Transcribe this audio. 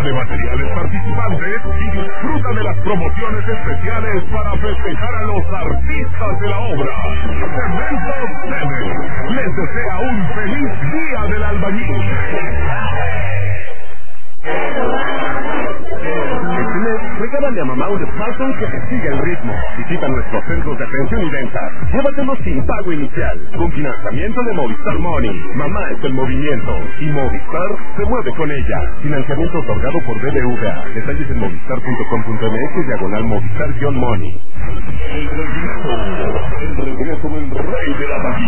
de materiales participantes y disfruta de las promociones especiales para festejar a los artistas de la obra. Cementos Cemex les desea un feliz Día del Albañil. Este mes, regálale a mamá un smartphone que te siga el ritmo. Visita nuestros centros de atención y venta. Llévatelo sin pago inicial, con financiamiento de Movistar Money. Mamá es el movimiento y Movistar se mueve con ella. Financiamiento otorgado por BBVA. Detalles en movistar.com.mx/Movistar-Money. El regreso del rey de la magia.